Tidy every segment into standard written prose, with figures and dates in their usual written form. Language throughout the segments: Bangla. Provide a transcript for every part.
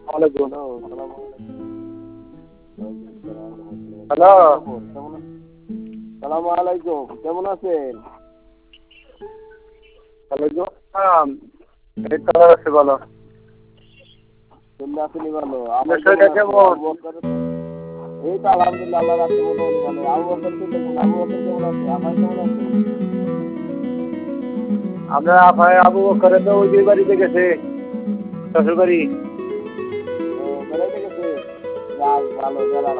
ওয়ালাইকুম। হ্যালো, সালাম আলাইকুম। হ্যালো। কেমন সালাম আলাইকুম, কেমন আছেন? ওয়ালাইকুম আসসালাম। এই তো আছে ভালো। কেমন আছেন ভালো? আপনার আমার শরীরটা কেমন কেমন? আছে? আবু বকর এই তো আলহামদুলিল্লাহ আল্লাহ রাখছে মোটামুটি ভালো। আবু বকর দেখুন, আবু বকর কেমন আছে? আমার কেমন আছে? আমরা আপায় আবু বকরে তো ওই যে বাড়িতে গেছে, শ্বশুর বাড়ি। ও বেড়াইতে গেছে? যাক ভালো, গেলাম।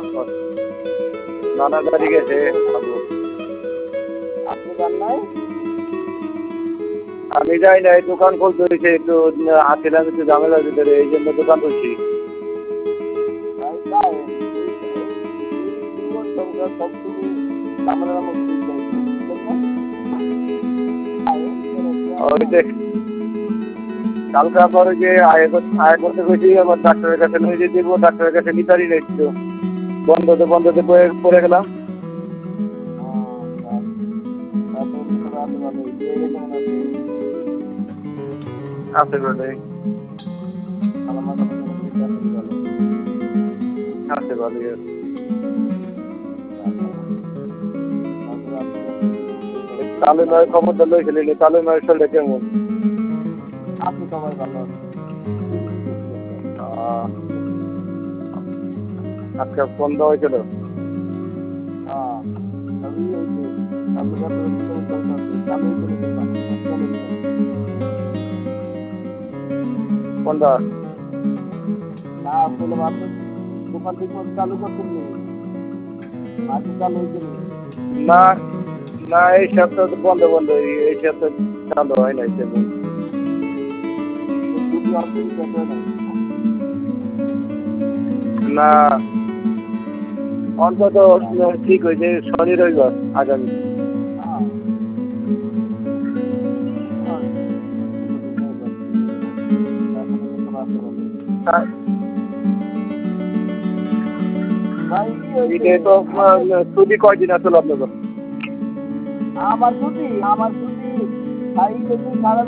নানা বাড়ি গেছে আবু। আপনি যান নাই? আমি যাই না, এই দোকান খুলতে হয়েছে একটু, আসছিলাম একটু ঝামেলার ভিতরে, এই জন্য দোকান খুলছি। তাই তাই এই জীবন সংসার সব তুমি ঝামেলার মধ্যে চাই, বুঝলেন না? ওই যে কালকে পরে যে আয় করতে গেছি, আবার ডাক্তারের কাছে নিয়ে যেতে দিব, ডাক্তারের কাছে নিতারই নেই তো, বন্ধতে পড়ে গেলাম। আছে বলে আছে ভালোই আছে। তালে নয় খবরটা লইছিলেন, তালে নয় শরীরটা কেমন? আপনি সবাই ভালো আহ, আজকে ফোন দেওয়া হয়েছিল। কোনটা? না বললাম আপনি দোকান ঠিক মতো চালু করছেন নি, মাঝে চালু হয়েছে নি? না না, এই সপ্তাহ তো বন্ধ, এই সপ্তাহ চালু হয় নাই তেমন। দুটি অসুবিধা নাই। না, অন্তত ঠিক হয়েছে শনি রবিবার আগামী। ঈদে তো ছুটি কয়দিন আসলে আপনাদের? আমার ছুটি ভাই সারা